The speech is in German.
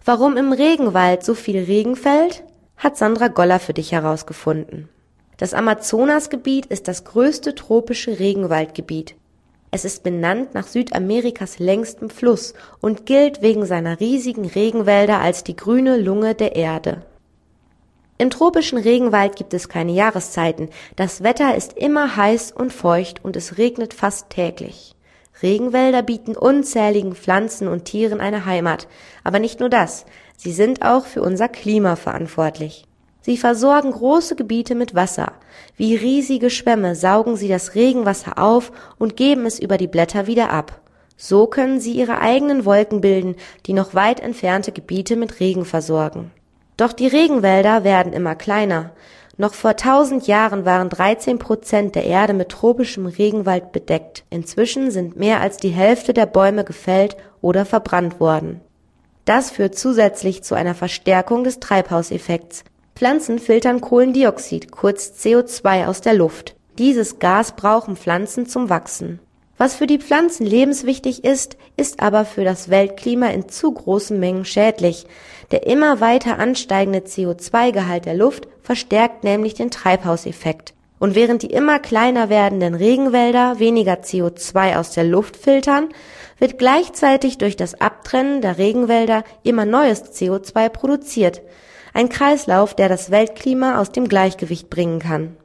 Warum im Regenwald so viel Regen fällt, hat Sandra Goller für dich herausgefunden. Das Amazonasgebiet ist das größte tropische Regenwaldgebiet. Es ist benannt nach Südamerikas längstem Fluss und gilt wegen seiner riesigen Regenwälder als die grüne Lunge der Erde. Im tropischen Regenwald gibt es keine Jahreszeiten. Das Wetter ist immer heiß und feucht und es regnet fast täglich. Regenwälder bieten unzähligen Pflanzen und Tieren eine Heimat. Aber nicht nur das, sie sind auch für unser Klima verantwortlich. Sie versorgen große Gebiete mit Wasser. Wie riesige Schwämme saugen sie das Regenwasser auf und geben es über die Blätter wieder ab. So können sie ihre eigenen Wolken bilden, die noch weit entfernte Gebiete mit Regen versorgen. Doch die Regenwälder werden immer kleiner. Noch vor 1000 Jahren waren 13% der Erde mit tropischem Regenwald bedeckt. Inzwischen sind mehr als die Hälfte der Bäume gefällt oder verbrannt worden. Das führt zusätzlich zu einer Verstärkung des Treibhauseffekts. Pflanzen filtern Kohlendioxid, kurz CO2, aus der Luft. Dieses Gas brauchen Pflanzen zum Wachsen. Was für die Pflanzen lebenswichtig ist, ist aber für das Weltklima in zu großen Mengen schädlich. Der immer weiter ansteigende CO2-Gehalt der Luft verstärkt nämlich den Treibhauseffekt. Und während die immer kleiner werdenden Regenwälder weniger CO2 aus der Luft filtern, wird gleichzeitig durch das Abtrennen der Regenwälder immer neues CO2 produziert. Ein Kreislauf, der das Weltklima aus dem Gleichgewicht bringen kann.